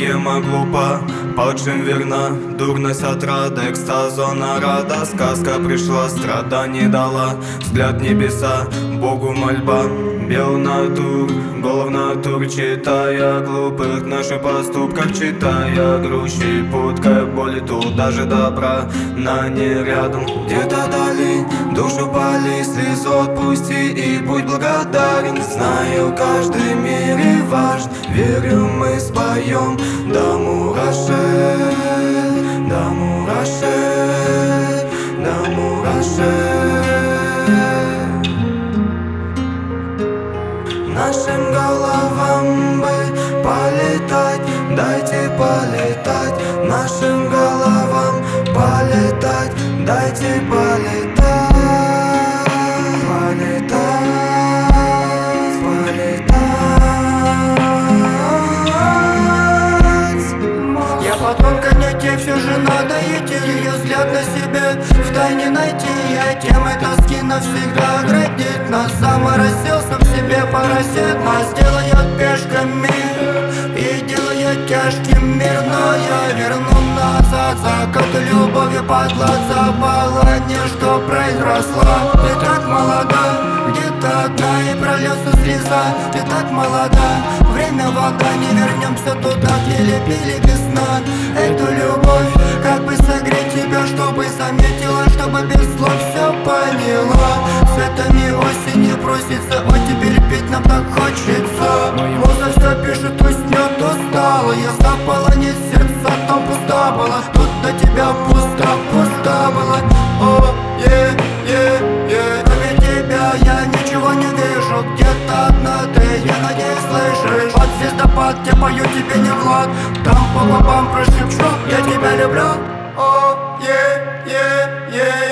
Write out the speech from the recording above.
богема глупа, падшим верна, дурность отрада, экстаза нарада. Сказка пришла, страданий дала, взгляд небеса, Богу мольба. Бел натур, голов натур, читая глупых наших поступках, читая грущи, путкой боли, тут даже добра на не рядом. Где-то дали, душу пали, слезу отпусти и будь благодарен. Знаю, каждый в мире важен, верю, мы споем до мурашек, до мурашек, до мурашек. Нашим головам бы полетать, дайте полетать. Нашим головам полетать, дайте полетать. Полетать, полетать. Я потомка не те, все же надо идти, ее взгляд на себе в тайне найти. Я темы тоски навсегда оградит нас, заморозил сам себе паразит. Нас делает пешками и делает тяжким мир, но я верну назад закат любовью под глаза. Полоне, что произросла, ты так молода, где-то одна и прольется слеза. Ты так молода, время вода, не вернемся туда, где лепили без сна. Эту любовь, как бы согреть тебя, чтобы заметила, чтобы без слов все поняла. Цветами осени просится, ой, теперь петь нам так хочется. Муза все пишет, уснет, устала. Я запала, нет сердца, там пуста была. Тут до тебя пусто, пусто было. О, кроме тебя я ничего не вижу. Где-то одна ты, я надеюсь, слышишь. Под звездопад я пою тебе не влад. Там по бабам прошепчу, я тебя люблю. О,